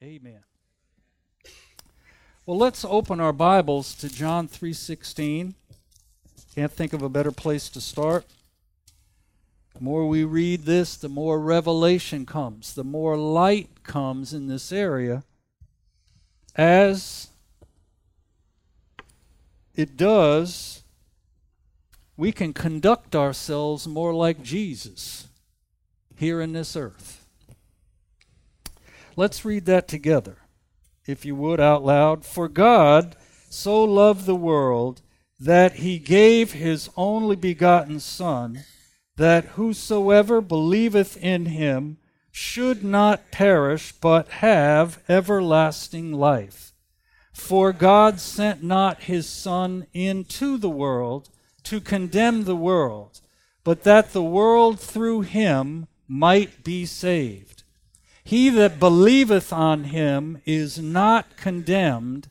Amen. Well, let's open our Bibles to John 3:16. Can't think of a better place to start. The more we read this, the more revelation comes, the more light comes in this area, as it does, we can conduct ourselves more like Jesus here in this earth. Let's read that together, if you would, out loud. For God so loved the world that he gave his only begotten Son, that whosoever believeth in him should not perish, but have everlasting life. For God sent not his Son into the world to condemn the world, but that the world through him might be saved. He that believeth on him is not condemned,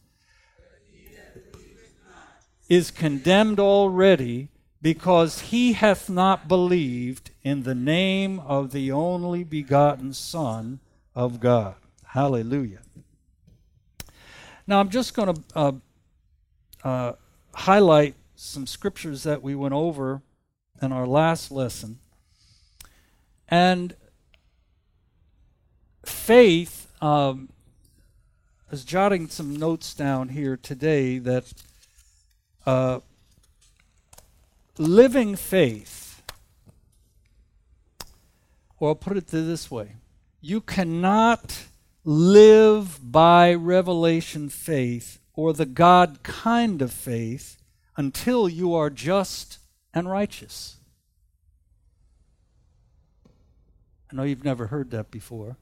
is condemned already, because he hath not believed in the name of the only begotten Son of God. Hallelujah. Now I'm just going to highlight some scriptures that we went over in our last lesson. And faith, I was jotting some notes down here today that living faith, or I'll put it this way, you cannot live by revelation faith or the God kind of faith until you are just and righteous. I know you've never heard that before.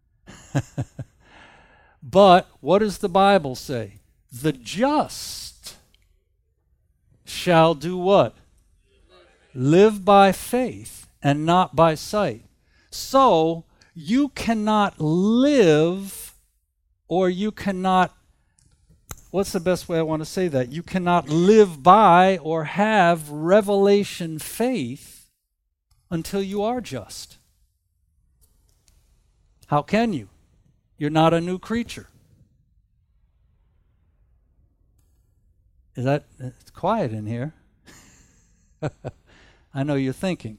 But what does the Bible say? The just shall do what? Live by faith and not by sight. So you cannot live, or you cannot, what's the best way I want to say that? You cannot live by or have revelation faith until you are just. How can you? You're not a new creature. It's quiet in here. I know you're thinking.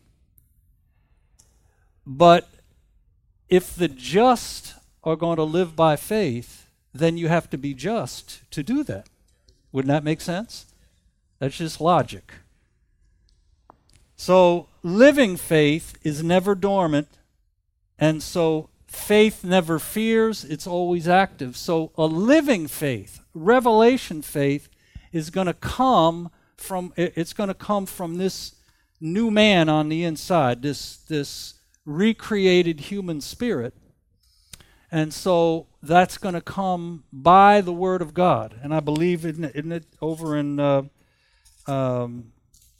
But if the just are going to live by faith, then you have to be just to do that. Wouldn't that make sense? That's just logic. So living faith is never dormant, and so faith never fears, it's always active. So a living faith, revelation faith, is going to come from, it's going to come from this new man on the inside, this recreated human spirit. And so that's going to come by the Word of God. And I believe, isn't it over in 1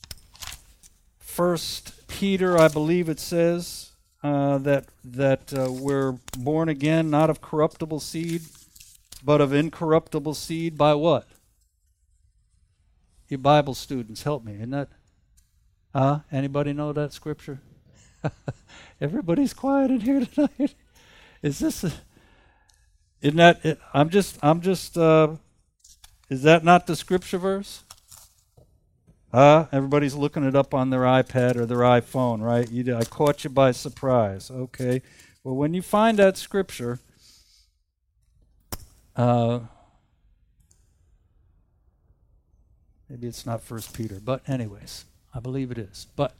Peter, I believe it says that we're born again, not of corruptible seed, but of incorruptible seed by what? You Bible students, help me. Isn't that? Anybody know that scripture? Everybody's quiet in here tonight. Is this? Isn't that? Is that not the scripture verse? Everybody's looking it up on their iPad or their iPhone, right? I caught you by surprise. Okay. Well, when you find that scripture, maybe it's not 1 Peter, but anyways, I believe it is. But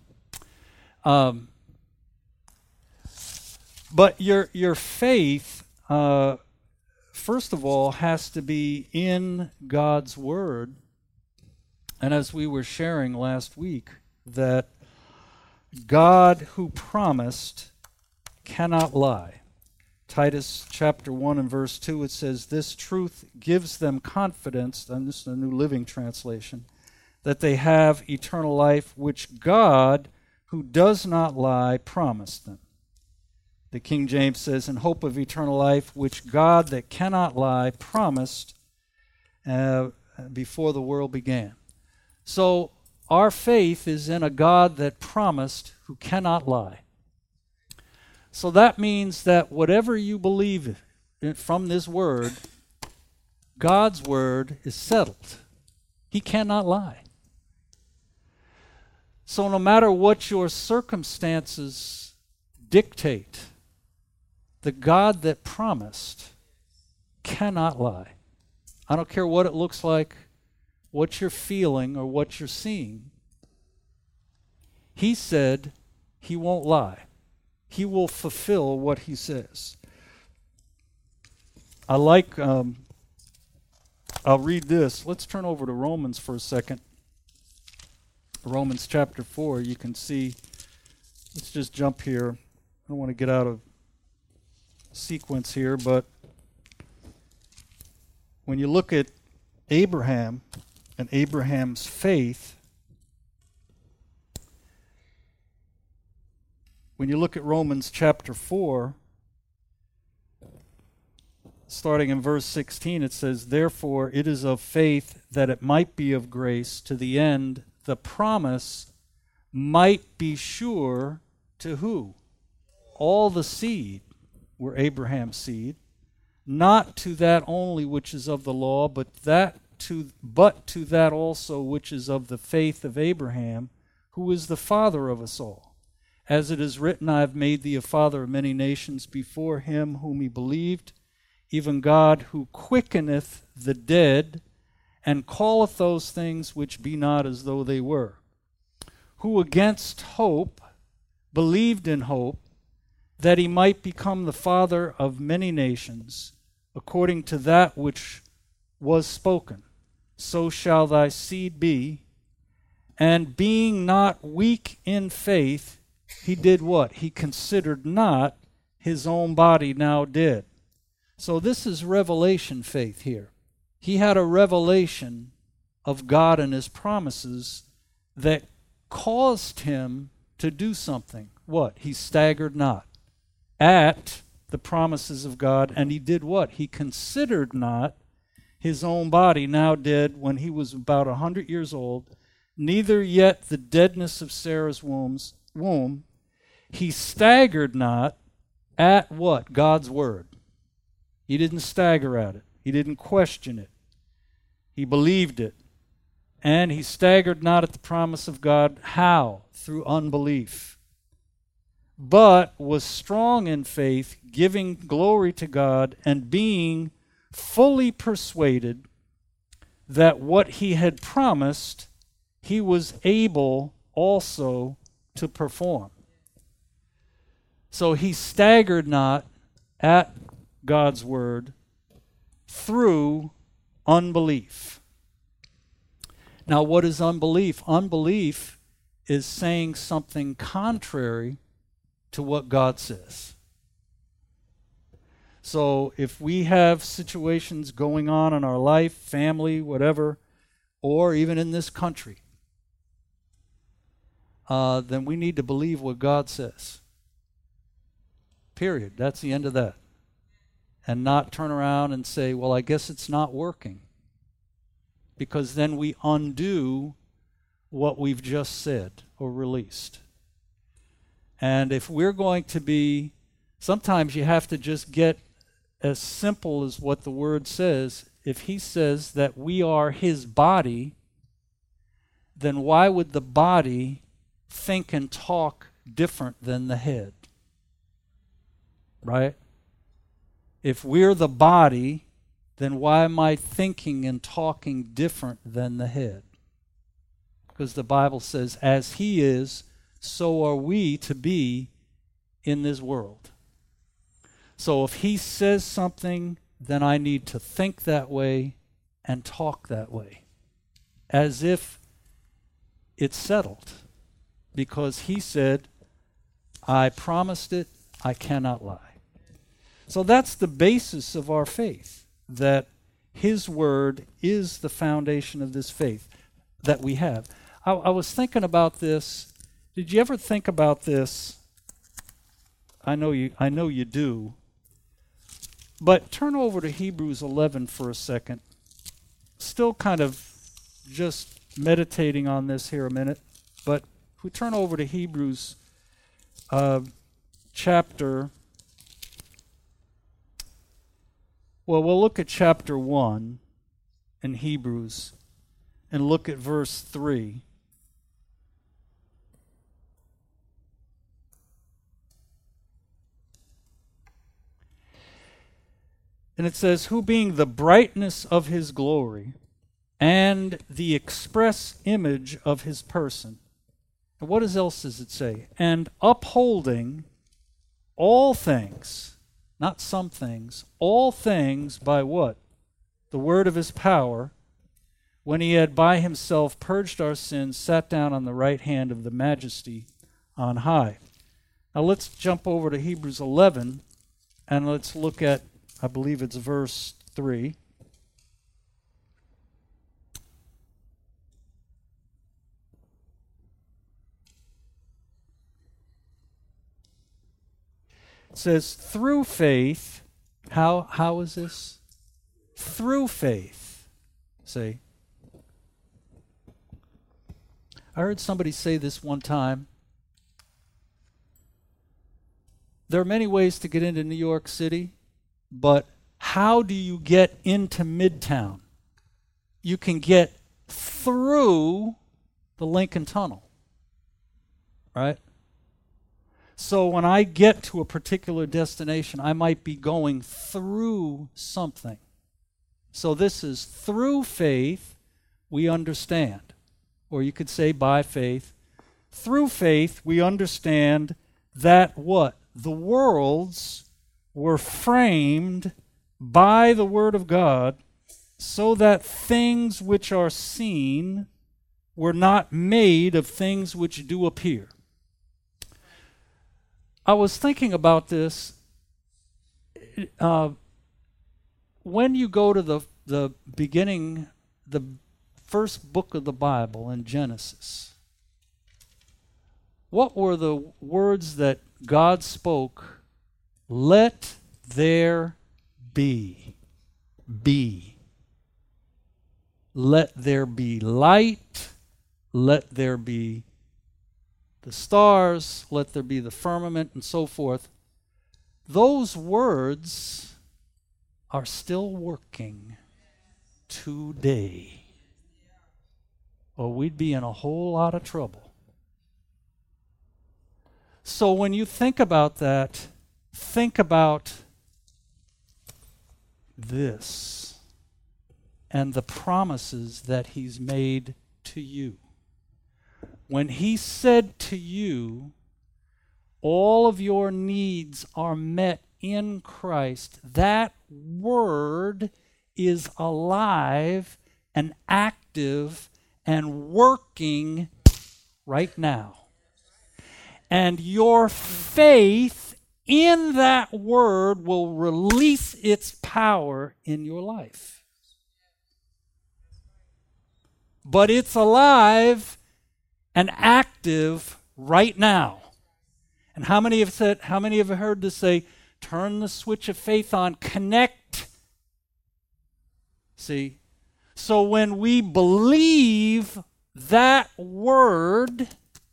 your faith, first of all, has to be in God's Word. And as we were sharing last week, that God who promised cannot lie. Titus chapter 1 and verse 2, it says, this truth gives them confidence, and this is a New Living Translation, that they have eternal life, which God, who does not lie, promised them. The King James says, in hope of eternal life, which God that cannot lie promised before the world began. So our faith is in a God that promised, who cannot lie. So that means that whatever you believe from this word, God's word is settled. He cannot lie. So no matter what your circumstances dictate, the God that promised cannot lie. I don't care what it looks like, what you're feeling, or what you're seeing. He said he won't lie. He will fulfill what he says. I'll read this. Let's turn over to Romans for a second. Romans chapter 4, you can see. Let's just jump here. I don't want to get out of sequence here, but when you look at Abraham and Abraham's faith, when you look at Romans chapter 4, starting in verse 16, it says, "Therefore it is of faith that it might be of grace, to the end the promise might be sure to" who? All the seed were Abraham's seed, not to that only which is of the law, but to that also which is of the faith of Abraham, who is the father of us all. As it is written, I have made thee a father of many nations before him whom he believed, even God who quickeneth the dead, and calleth those things which be not as though they were, who against hope believed in hope, that he might become the father of many nations, according to that which was spoken. So shall thy seed be. And being not weak in faith, he did what? He considered not his own body now dead. So this is revelation faith here. He had a revelation of God and his promises that caused him to do something. What? He staggered not at the promises of God, and he did what? He considered not his own body now dead when he was about 100 years old, neither yet the deadness of Sarah's womb. He staggered not at what? God's word. He didn't stagger at it. He didn't question it. He believed it. And he staggered not at the promise of God. How? Through unbelief. But was strong in faith, giving glory to God, and being fully persuaded that what he had promised, he was able also to perform. So he staggered not at God's word through unbelief. Now, what is unbelief? Unbelief is saying something contrary to what God says. So if we have situations going on in our life, family, whatever, or even in this country, then we need to believe what God says. Period. That's the end of that. And not turn around and say, well, I guess it's not working. Because then we undo what we've just said or released. And if we're going to be, sometimes you have to just get as simple as what the word says. If he says that we are his body, then why would the body think and talk different than the head? Right? If we're the body, then why am I thinking and talking different than the head? Because the Bible says, as he is, so are we to be in this world. So if he says something, then I need to think that way and talk that way, as if it's settled. Because he said, I promised it, I cannot lie. So that's the basis of our faith, that his word is the foundation of this faith that we have. I was thinking about this. Did you ever think about this? I know you do. But turn over to Hebrews 11 for a second. Still kind of just meditating on this here a minute. But if we turn over to Hebrews chapter Well, we'll look at chapter 1 in Hebrews and look at verse 3. And it says, who being the brightness of his glory and the express image of his person. And what else does it say? And upholding all things, not some things, all things by what? The word of his power, when he had by himself purged our sins, sat down on the right hand of the majesty on high. Now let's jump over to Hebrews 11 and let's look at, I believe it's verse 3. It says, through faith, how is this? Through faith. See? I heard somebody say this one time. There are many ways to get into New York City, but how do you get into Midtown? You can get through the Lincoln Tunnel, right? So when I get to a particular destination, I might be going through something. So this is through faith, we understand. Or you could say by faith. Through faith, we understand that what? The worlds were framed by the Word of God, so that things which are seen were not made of things which do appear. I was thinking about this. When you go to the beginning, the first book of the Bible in Genesis, what were the words that God spoke? Let there be. Be. Let there be light. Let there be the stars. Let there be the firmament, and so forth. Those words are still working today, or we'd be in a whole lot of trouble. So when you think about that, think about this and the promises that he's made to you. When he said to you, all of your needs are met in Christ, that word is alive and active and working right now. And your faith in that word will release its power in your life. But it's alive and active right now. And how many have heard this say, turn the switch of faith on, connect? See? So when we believe that word,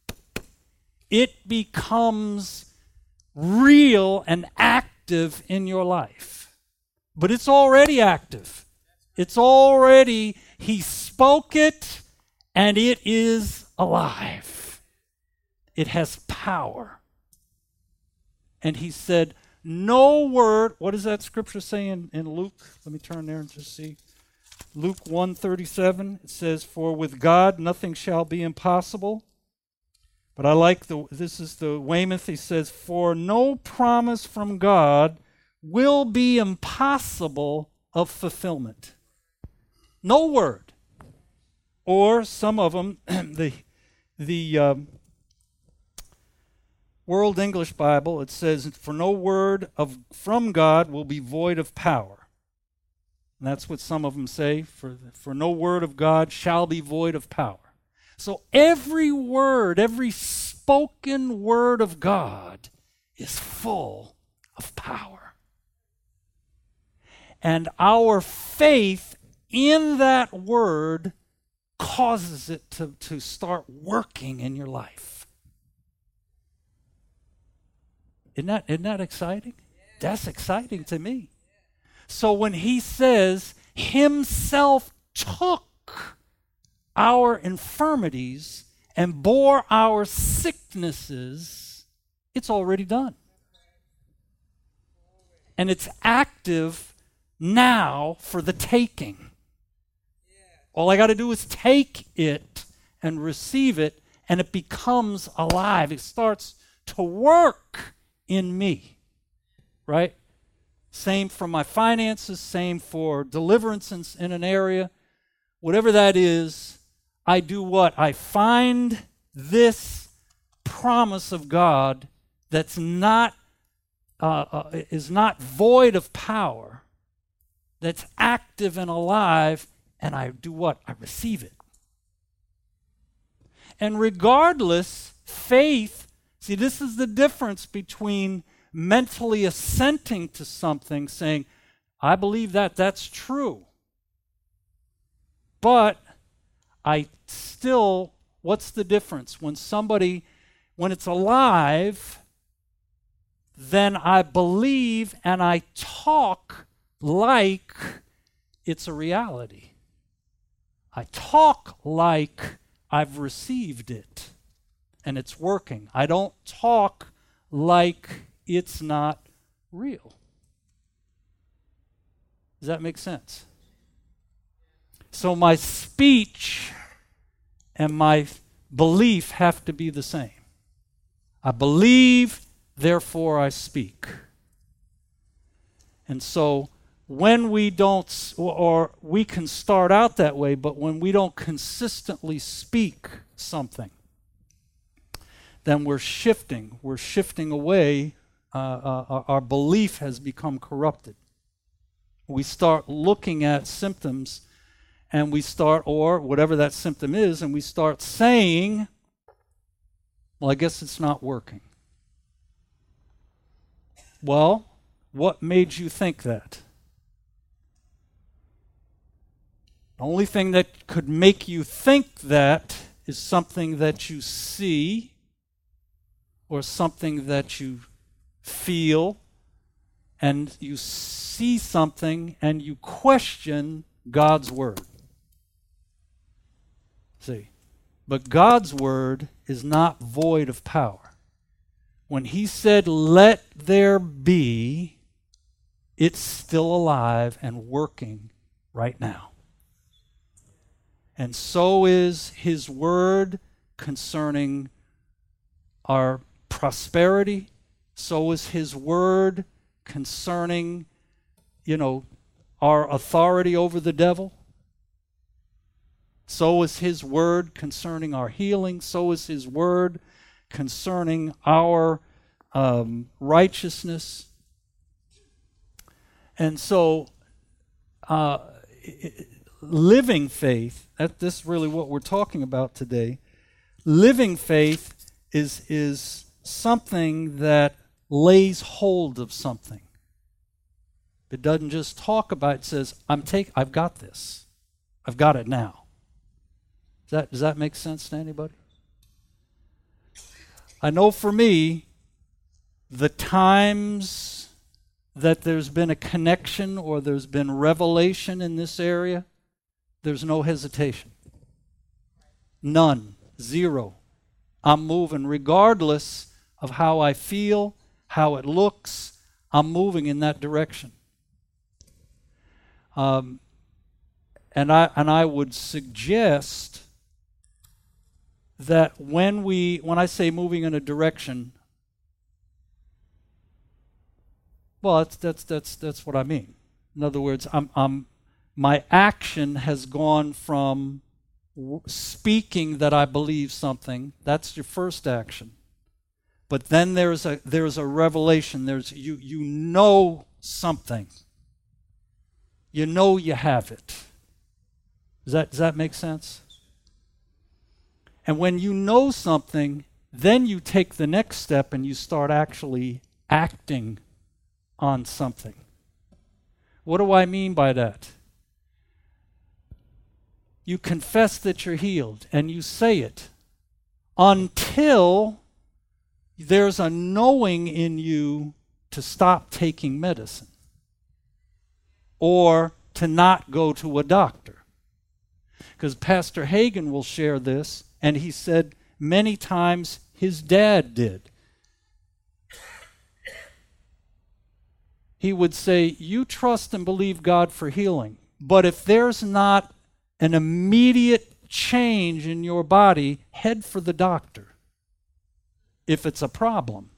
it becomes real and active in your life. But it's already active. It's already, he spoke it, and it is alive. It has power. And he said, no word, what does that scripture say in Luke? Let me turn there and just see. Luke 1:37, it says, for with God nothing shall be impossible. But I like this is the Weymouth, he says, for no promise from God will be impossible of fulfillment. No word. Or some of them, the World English Bible, it says, for no word from God will be void of power. And that's what some of them say, for no word of God shall be void of power. So every word, every spoken word of God is full of power. And our faith in that word causes it to start working in your life. Isn't that exciting? That's exciting to me. So when he says himself took our infirmities and bore our sicknesses, it's already done. And it's active now for the taking. All I got to do is take it and receive it, and it becomes alive. It starts to work in me, right? Same for my finances, same for deliverance in an area. Whatever that is, I do what? I find this promise of God that's not is not void of power, that's active and alive, and I do what? I receive it. And regardless, faith, see, this is the difference between mentally assenting to something, saying, I believe that's true. But I still, what's the difference? When it's alive, then I believe and I talk like it's a reality. I talk like I've received it and it's working. I don't talk like it's not real. Does that make sense? So my speech and my belief have to be the same. I believe, therefore I speak. And so when we don't, or we can start out that way, but when we don't consistently speak something, then we're shifting away. Our belief has become corrupted. We start looking at symptoms and we start, or whatever that symptom is, and we start saying, well, I guess it's not working. Well, what made you think that? The only thing that could make you think that is something that you see or something that you feel, and you see something and you question God's word. See, but God's word is not void of power. When he said, let there be, it's still alive and working right now. And so is his word concerning our prosperity. So is his word concerning, our authority over the devil. So is his word concerning our healing. So is his word concerning our righteousness. And so living faith, this is really what we're talking about today. Living faith is something that lays hold of something. It doesn't just talk about it, says, I've got this. I've got it now. Does that make sense to anybody? I know for me, the times that there's been a connection or there's been revelation in this area, there's no hesitation. None. Zero. I'm moving regardless of how I feel, how it looks. I'm moving in that direction. And I would suggest that when I say moving in a direction, well, that's what I mean. In other words, my action has gone from speaking that I believe something. That's your first action. But then there's a revelation. You know something. You know you have it. Does that make sense? And when you know something, then you take the next step and you start actually acting on something. What do I mean by that? You confess that you're healed and you say it until there's a knowing in you to stop taking medicine. or to not go to a doctor. Because Pastor Hagin will share this, and he said many times his dad did. He would say, you trust and believe God for healing, but if there's not an immediate change in your body, head for the doctor if it's a problem.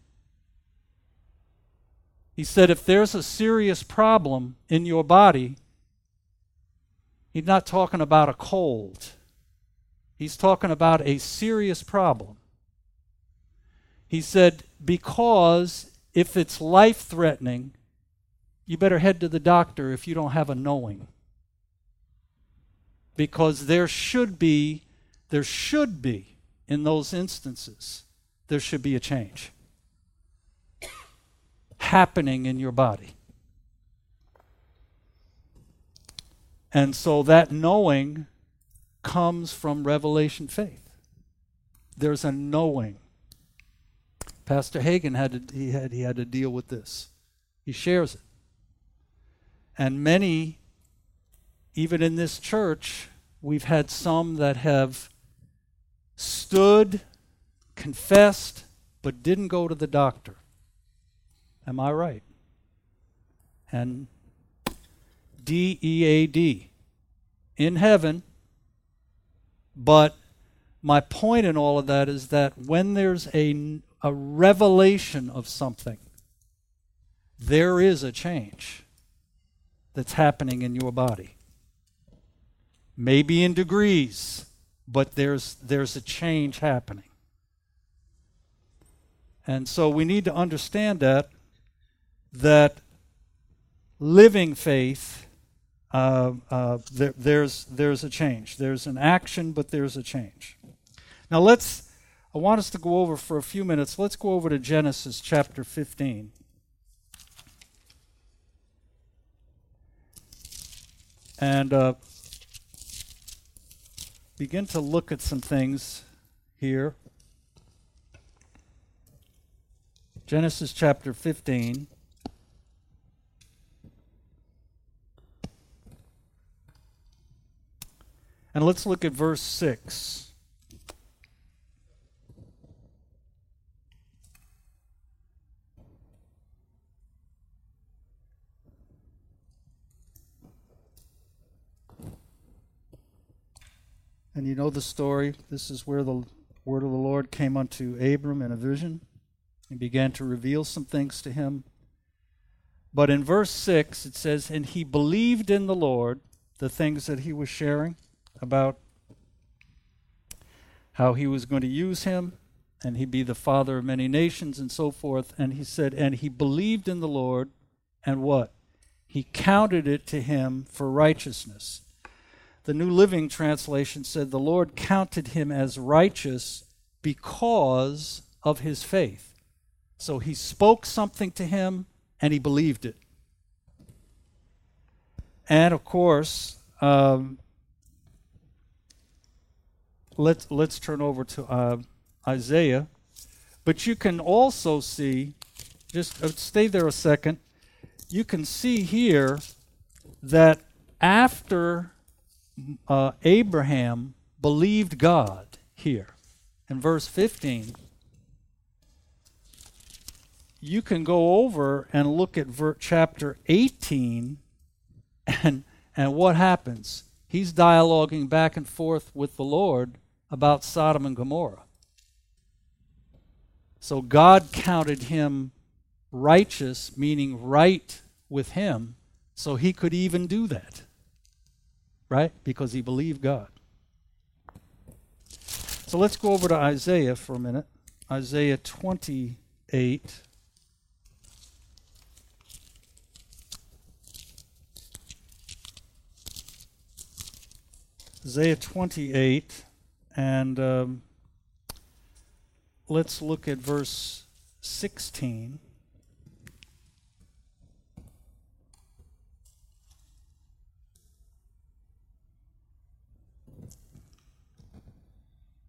He said if there's a serious problem in your body, he's not talking about a cold. He's talking about a serious problem. He said, because if it's life-threatening, you better head to the doctor if you don't have a knowing. Because there should be, in those instances, there should be a change happening in your body. And so that knowing comes from revelation faith. There's a knowing. Pastor Hagin had to deal with this. He shares it. And many, even in this church, we've had some that have stood, confessed, but didn't go to the doctor. Am I right? And DEAD, in heaven. But my point in all of that is that when there's a revelation of something, there is a change that's happening in your body. Maybe in degrees, but there's a change happening. And so we need to understand that living faith, there's a change. There's an action, but there's a change. Now I want us to go over for a few minutes. Let's go over to Genesis chapter 15. And begin to look at some things here. Genesis chapter 15. And let's look at verse 6. And you know the story. This is where the word of the Lord came unto Abram in a vision. He began to reveal some things to him. But in verse 6 it says, and he believed in the Lord, the things that he was sharing about how he was going to use him, and he'd be the father of many nations and so forth. And he said, and he believed in the Lord, and what? He counted it to him for righteousness. The New Living Translation said the Lord counted him as righteous because of his faith. So he spoke something to him, and he believed it. And of course, let's turn over to Isaiah. But you can also see, just stay there a second, you can see here that after Abraham believed God here, in verse 15, you can go over and look at chapter 18, and what happens? He's dialoguing back and forth with the Lord about Sodom and Gomorrah. So God counted him righteous, meaning right with him, so he could even do that. Right? Because he believed God. So let's go over to Isaiah for a minute. Isaiah 28. Isaiah 28, and let's look at verse 16.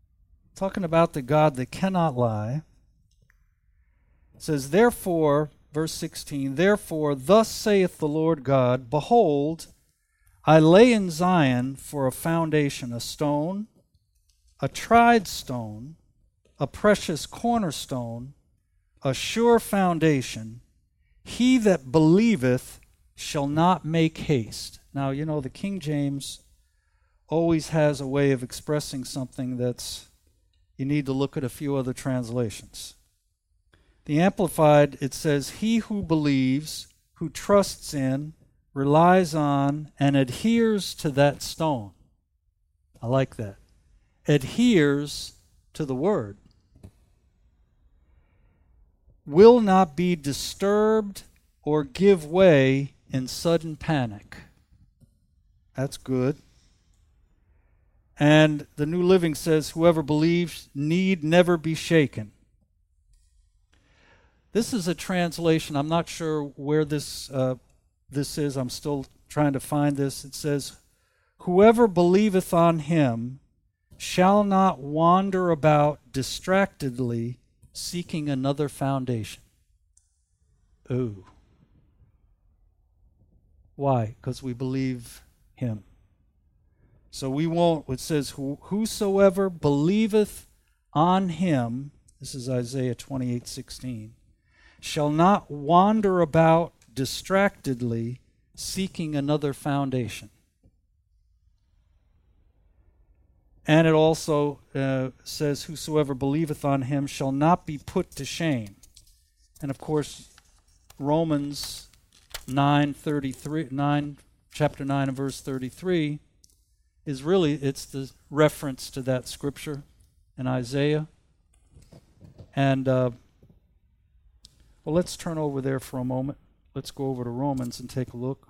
Talking about the God that cannot lie. It says, therefore, verse 16, therefore, thus saith the Lord God, behold, I lay in Zion for a foundation, a stone, a tried stone, a precious cornerstone, a sure foundation. He that believeth shall not make haste. Now, you know, the King James always has a way of expressing something that's, you need to look at a few other translations. The Amplified, it says, he who believes, who trusts in, relies on, and adheres to that stone. I like that. Adheres to the word. Will not be disturbed or give way in sudden panic. That's good. And the New Living says, whoever believes need never be shaken. This is a translation. I'm not sure where this is. I'm still trying to find this. It says, whoever believeth on him shall not wander about distractedly seeking another foundation. Ooh. Why? Because we believe him. So we won't, it says, whosoever believeth on him, this is Isaiah 28:16, shall not wander about distractedly seeking another foundation. And it also says, whosoever believeth on him shall not be put to shame. And of course, Romans 9:33, chapter 9 and verse 33, is really, it's the reference to that scripture in Isaiah. And, well, let's turn over there for a moment. Let's go over to Romans and take a look.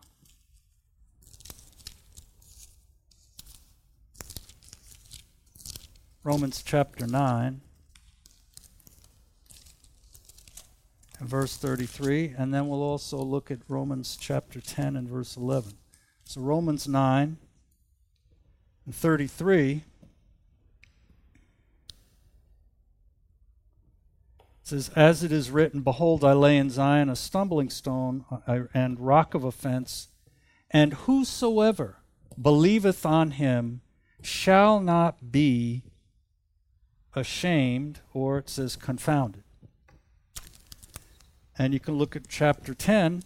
Romans chapter 9 and verse 33, and then we'll also look at Romans chapter 10 and verse 11. So Romans 9 and 33 says, as it is written, behold, I lay in Zion a stumbling stone and rock of offense, and whosoever believeth on him shall not be ashamed, or it says confounded. And you can look at chapter 10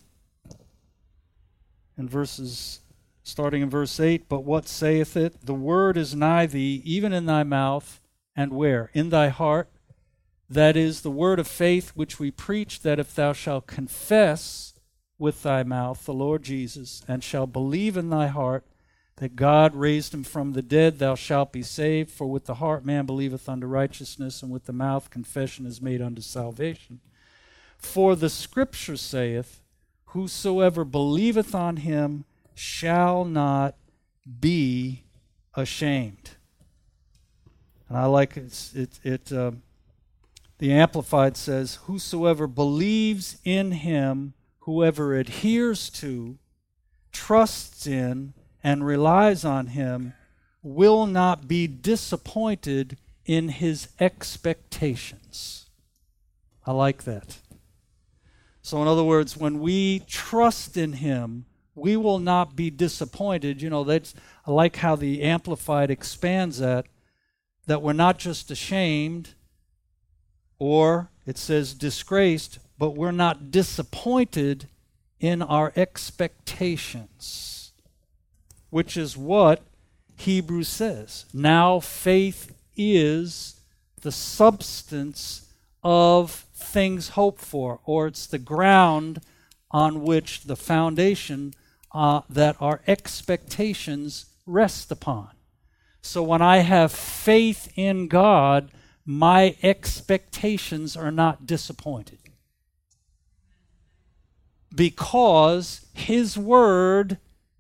and verses, starting in verse 8, but what saith it? The word is nigh thee, even in thy mouth, and where? In thy heart. That is the word of faith which we preach, that if thou shalt confess with thy mouth the Lord Jesus, and shalt believe in thy heart that God raised him from the dead, thou shalt be saved. For with the heart man believeth unto righteousness, and with the mouth confession is made unto salvation. For the scripture saith, whosoever believeth on him shall not be ashamed. And I like it. The Amplified says, whosoever believes in him, whoever adheres to, trusts in, and relies on him, will not be disappointed in his expectations. I like that. So in other words, when we trust in him, we will not be disappointed. You know, that's, I like how the Amplified expands that we're not just ashamed, or it says disgraced, but we're not disappointed in our expectations, which is what Hebrews says. Now faith is the substance of things hoped for, or it's the ground on which the foundation that our expectations rest upon. So when I have faith in God, my expectations are not disappointed, because his word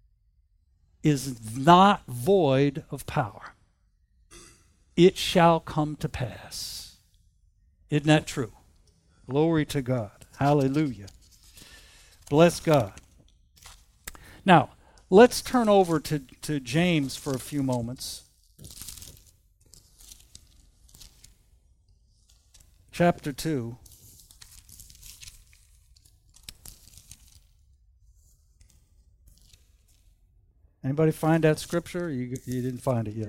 is not void of power. It shall come to pass. Isn't that true? Glory to God. Hallelujah. Bless God. Now, let's turn over to James for a few moments. Chapter 2. Anybody find that scripture? You didn't find it yet.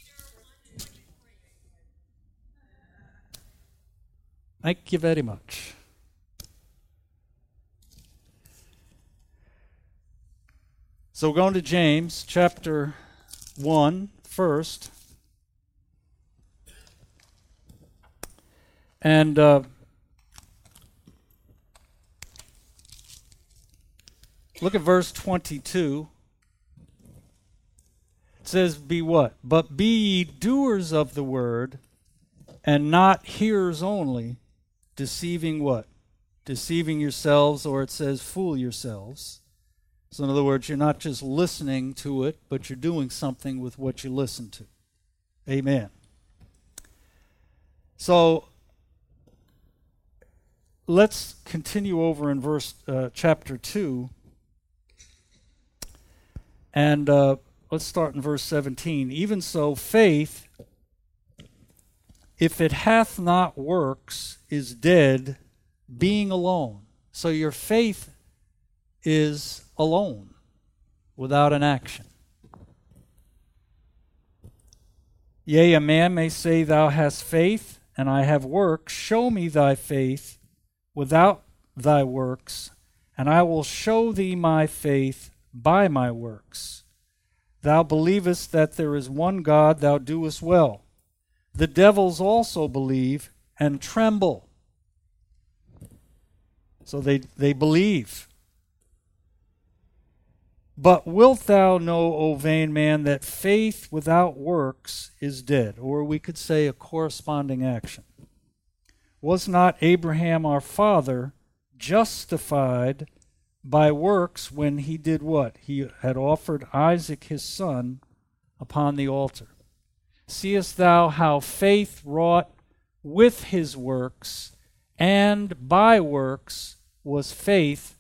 Thank you very much. So we're going to James chapter 1 first. And look at verse 22. It says, be what? But be ye doers of the word, and not hearers only, deceiving what? Deceiving yourselves, or it says fool yourselves. So in other words, you're not just listening to it, but you're doing something with what you listen to. Amen. So let's continue over in chapter 2. And let's start in verse 17. Even so, faith, if it hath not works, is dead, being alone. So your faith is alone, without an action. Yea, a man may say, thou hast faith, and I have works. Show me thy faith without thy works, and I will show thee my faith by my works. Thou believest that there is one God, thou doest well. The devils also believe and tremble. So they believe. But wilt thou know, O vain man, that faith without works is dead? Or we could say a corresponding action. Was not Abraham our father justified by works when he did what? He had offered Isaac his son upon the altar. Seest thou how faith wrought with his works, and by works was faith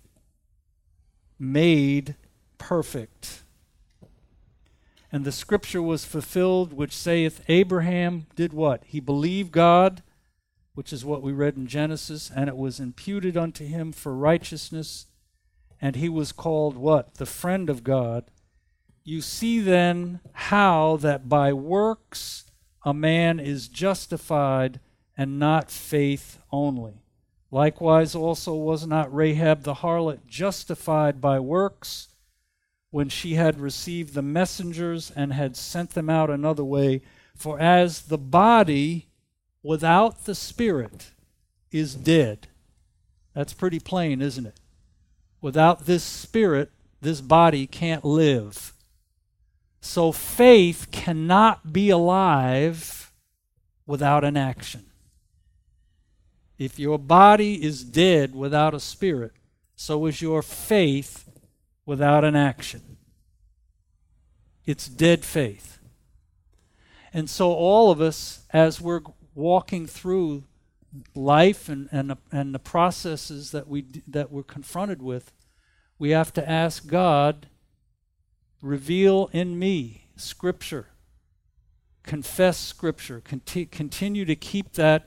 made perfect? And the scripture was fulfilled, which saith, Abraham did what? He believed God, which is what we read in Genesis, and it was imputed unto him for righteousness, and he was called what? The friend of God. You see then how that by works a man is justified, and not faith only. Likewise also was not Rahab the harlot justified by works, when she had received the messengers and had sent them out another way? For as the body without the spirit is dead. That's pretty plain, isn't it? Without this spirit, this body can't live. So faith cannot be alive without an action. If your body is dead without a spirit, so is your faith without an action. It's dead faith. And so all of us, as we're walking through life and the processes that we're confronted with, we have to ask God, reveal in me Scripture, confess Scripture, continue to keep that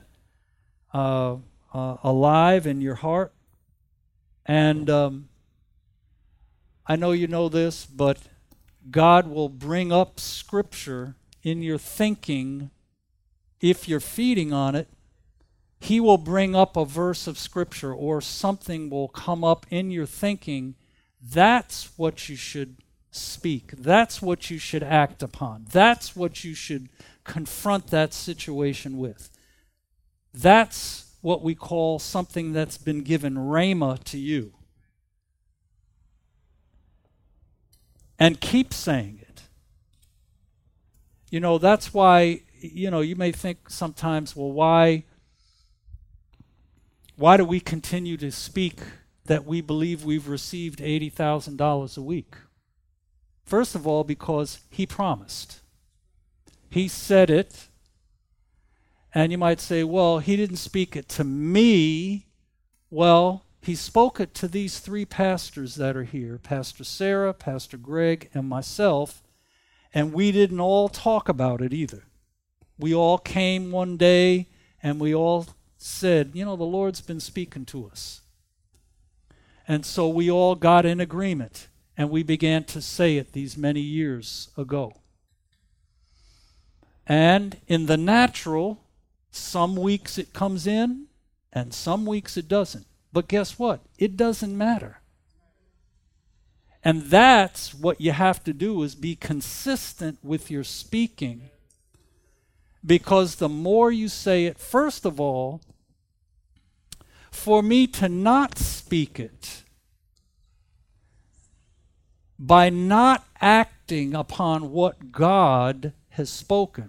alive in your heart. And I know you know this, but God will bring up Scripture in your thinking if you're feeding on it. He will bring up a verse of Scripture, or something will come up in your thinking. That's what you should speak. That's what you should act upon. That's what you should confront that situation with. That's what we call something that's been given rhema to you. And keep saying it. You know, that's why, you may think sometimes, well, why do we continue to speak that we believe we've received $80,000 a week? First of all, because he promised. He said it. And you might say, well, he didn't speak it to me. Well, he spoke it to these three pastors that are here, Pastor Sarah, Pastor Greg, and myself, and we didn't all talk about it either. We all came one day and we all said, the Lord's been speaking to us. And so we all got in agreement. And we began to say it these many years ago. And in the natural, some weeks it comes in and some weeks it doesn't. But guess what? It doesn't matter. And that's what you have to do, is be consistent with your speaking. Because the more you say it, first of all, for me to not speak it, by not acting upon what God has spoken.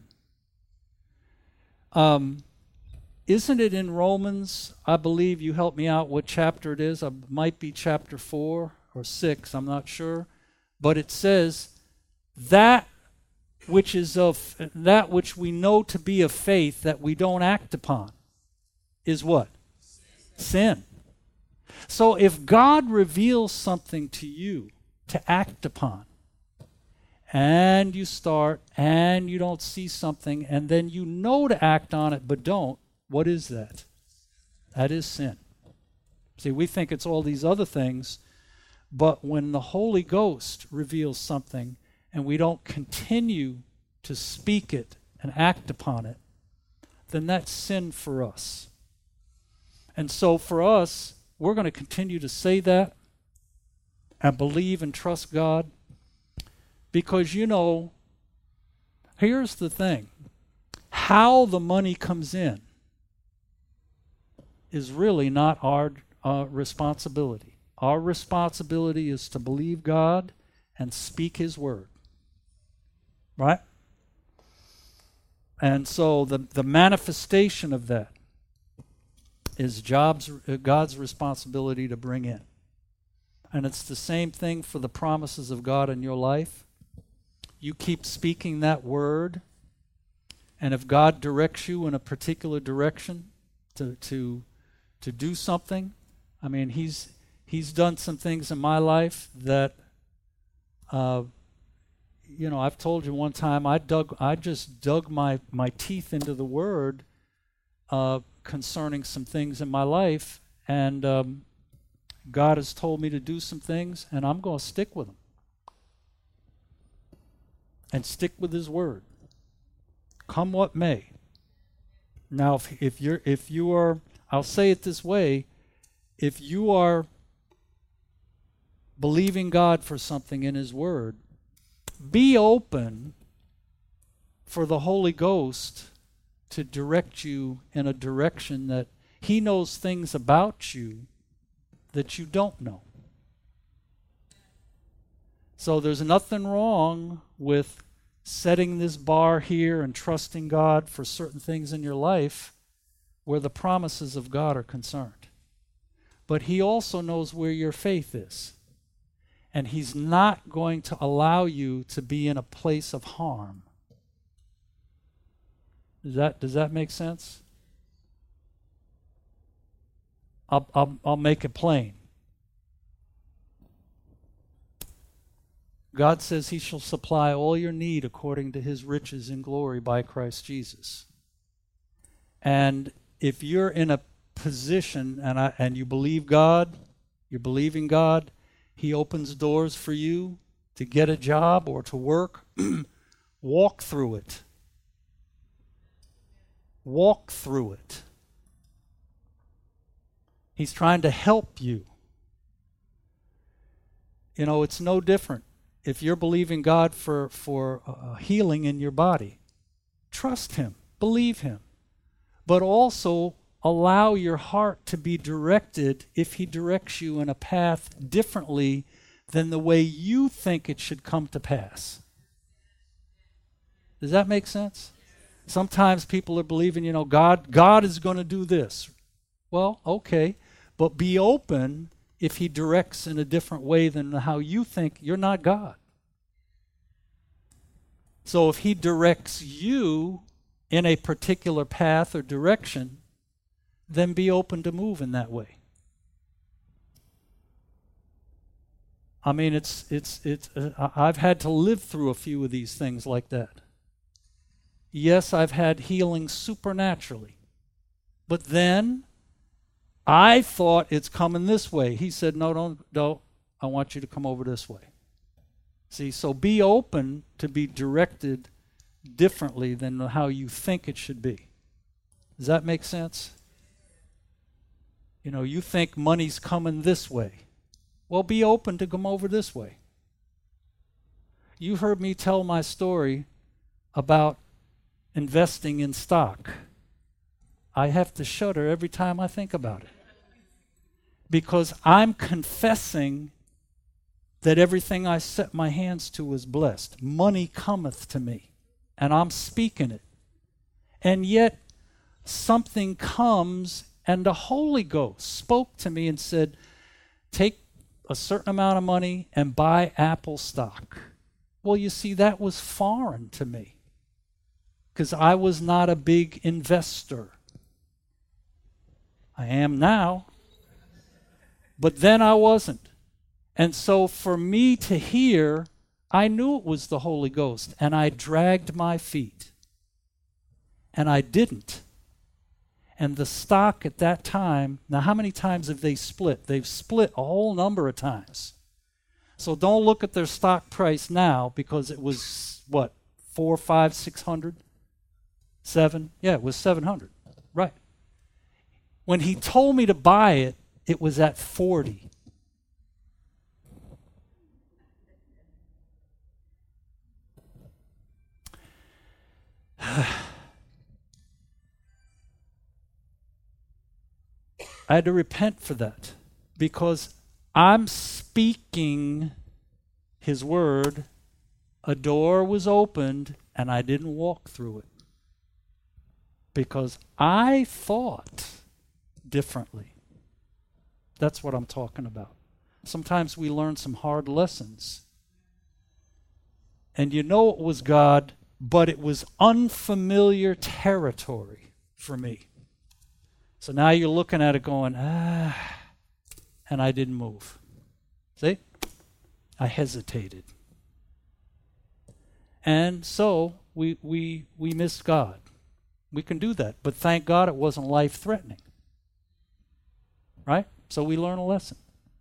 Isn't it in Romans, I believe, you help me out what chapter it is, it might be chapter 4 or 6, I'm not sure, but it says, that which we know to be of faith that we don't act upon is what? Sin. So if God reveals something to you to act upon, and you start and you don't see something, and then you know to act on it but don't, what is that? That is sin. See, we think it's all these other things, but when the Holy Ghost reveals something and we don't continue to speak it and act upon it, then that's sin for us. And so for us, we're going to continue to say that and believe and trust God, because, here's the thing. How the money comes in is really not our responsibility. Our responsibility is to believe God and speak His word. Right? And so the manifestation of that is God's responsibility to bring in. And it's the same thing for the promises of God in your life. You keep speaking that word, and if God directs you in a particular direction to do something, I mean, He's done some things in my life that, I've told you one time I just dug my teeth into the Word concerning some things in my life, and God has told me to do some things, and I'm going to stick with them. And stick with His word. Come what may. Now, if you are, I'll say it this way, if you are believing God for something in His word, be open for the Holy Ghost to direct you in a direction that He knows things about you that you don't know. So there's nothing wrong with setting this bar here and trusting God for certain things in your life where the promises of God are concerned. But He also knows where your faith is. And He's not going to allow you to be in a place of harm. Does that make sense? I'll make it plain. God says He shall supply all your need according to His riches in glory by Christ Jesus. And if you're in a position and you believe God, you're believing God, He opens doors for you to get a job or to work, walk through it. Walk through it. He's trying to help you. It's no different. If you're believing God for healing in your body, trust Him, believe Him. But also allow your heart to be directed if He directs you in a path differently than the way you think it should come to pass. Does that make sense? Sometimes people are believing, God is going to do this. Well, okay, but be open if He directs in a different way than how you think. You're not God. So if He directs you in a particular path or direction, then be open to move in that way. I mean, I've had to live through a few of these things like that. Yes, I've had healing supernaturally. But then I thought it's coming this way. He said, no, I want you to come over this way. See, so be open to be directed differently than how you think it should be. Does that make sense? You know, you think money's coming this way. Well, be open to come over this way. You heard me tell my story about investing in stock. I have to shudder every time I think about it. Because I'm confessing that everything I set my hands to is blessed. Money cometh to me, and I'm speaking it. And yet, something comes, and the Holy Ghost spoke to me and said, take a certain amount of money and buy Apple stock. Well, you see, that was foreign to me because I was not a big investor. I am now, but then I wasn't. And so for me to hear, I knew it was the Holy Ghost, and I dragged my feet. And I didn't. And the stock at that time, now how many times have they split? They've split a whole number of times. So don't look at their stock price now because it was, what, 400, 500, 600? 7? Yeah, it was 700. Right. When he told me to buy it, it was at 40. I had to repent for that because I'm speaking his word. A door was opened and I didn't walk through it because I thought differently. That's what I'm talking about. Sometimes we learn some hard lessons. And you know it was God, but it was unfamiliar territory for me. So now you're looking at it going, and I didn't move. See? I hesitated. And so we missed God. We can do that, but thank God it wasn't life-threatening. Right? So we learn a lesson.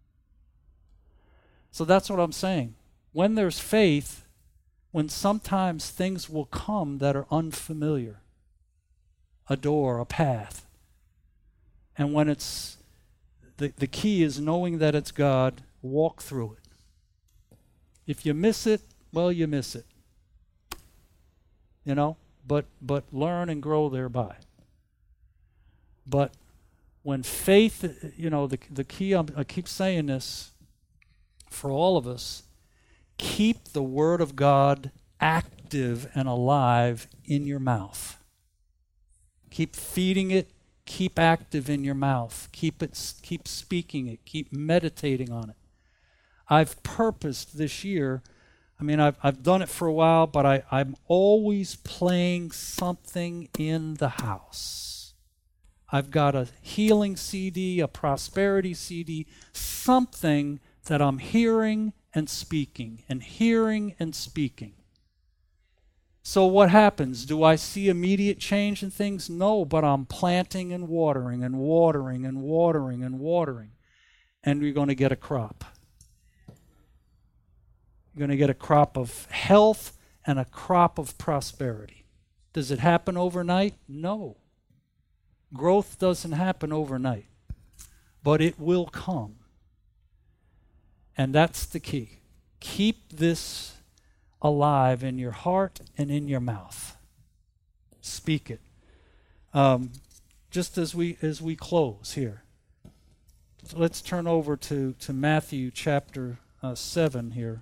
So that's what I'm saying. When there's faith, when sometimes things will come that are unfamiliar, a door, a path, and when it's, the key is knowing that it's God, walk through it. If you miss it, well, you miss it. You know, but learn and grow thereby. But when faith, you know, the key, I keep saying this for all of us, keep the Word of God active and alive in your mouth. Keep feeding it. Keep active in your mouth. Keep speaking it. Keep meditating on it. I've purposed this year, I mean, I've done it for a while, but I'm always playing something in the house. I've got a healing CD, a prosperity CD, something that I'm hearing and speaking and hearing and speaking. So what happens? Do I see immediate change in things? No, but I'm planting and watering and watering and watering and watering. And you're going to get a crop. You're going to get a crop of health and a crop of prosperity. Does it happen overnight? No. Growth doesn't happen overnight. But it will come. And that's the key. Keep this alive in your heart and in your mouth. Speak it. Just as we close here, so let's turn over to Matthew chapter 7 here.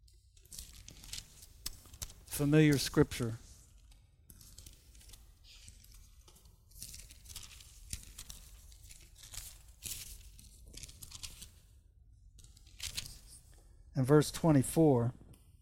Familiar scripture. And verse 24.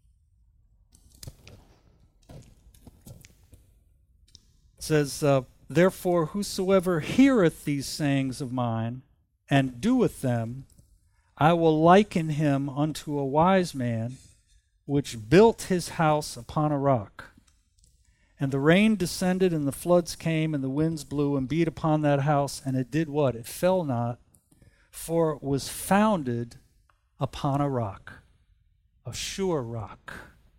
Says, therefore, whosoever heareth these sayings of mine and doeth them, I will liken him unto a wise man which built his house upon a rock. And the rain descended, and the floods came, and the winds blew and beat upon that house, and it did what? It fell not, for it was founded upon a rock. a sure rock.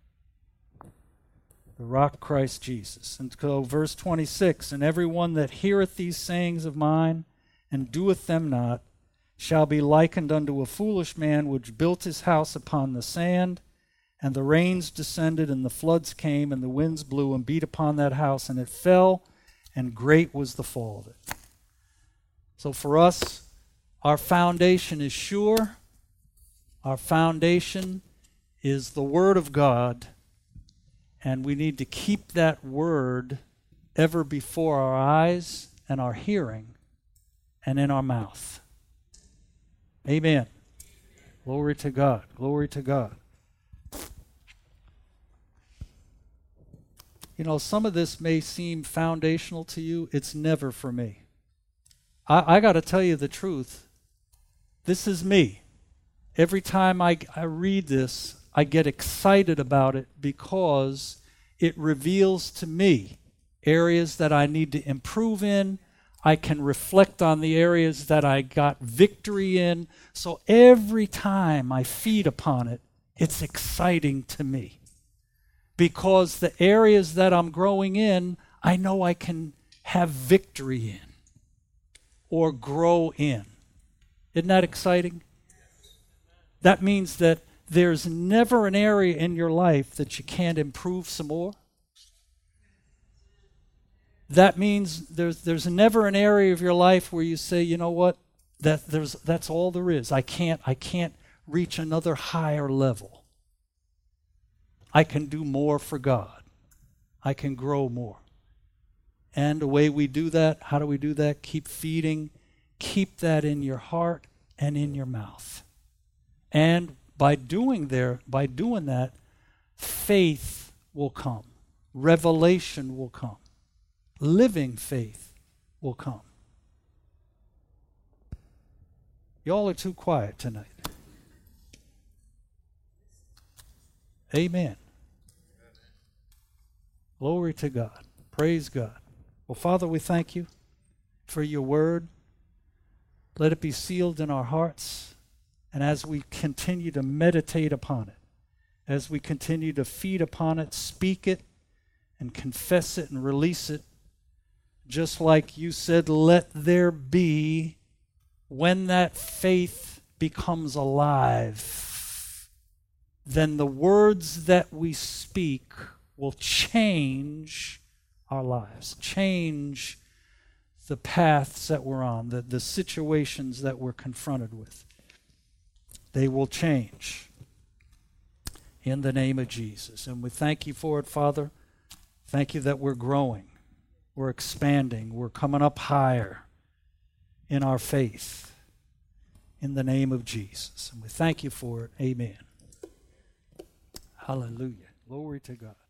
The rock Christ Jesus. And so verse 26, and every one that heareth these sayings of mine, and doeth them not, shall be likened unto a foolish man which built his house upon the sand, and the rains descended, and the floods came, and the winds blew and beat upon that house, and it fell, and great was the fall of it. So for us, our foundation is sure. Our foundation is the Word of God, and we need to keep that Word ever before our eyes and our hearing and in our mouth. Amen. Glory to God. Glory to God. You know, some of this may seem foundational to you. It's never for me. I got to tell you the truth. This is me. Every time I read this, I get excited about it because it reveals to me areas that I need to improve in. I can reflect on the areas that I got victory in. So every time I feed upon it, it's exciting to me. Because the areas that I'm growing in, I know I can have victory in or grow in. Isn't that exciting? That means that there's never an area in your life that you can't improve some more. That means there's never an area of your life where you say, you know what, that's all there is. I can't reach another higher level. I can do more for God. I can grow more. And the way we do that, how do we do that? Keep feeding. Keep that in your heart and in your mouth. And by doing that, faith will come. Revelation will come. Living faith will come. Y'all are too quiet tonight. Amen. Glory to God. Praise God. Well, Father, we thank you for your word. Let it be sealed in our hearts. And as we continue to meditate upon it, as we continue to feed upon it, speak it, and confess it and release it, just like you said, let there be, when that faith becomes alive, then the words that we speak will change our lives, change the paths that we're on, the situations that we're confronted with. They will change in the name of Jesus. And we thank you for it, Father. Thank you that we're growing, we're expanding, we're coming up higher in our faith in the name of Jesus. And we thank you for it. Amen. Hallelujah. Glory to God.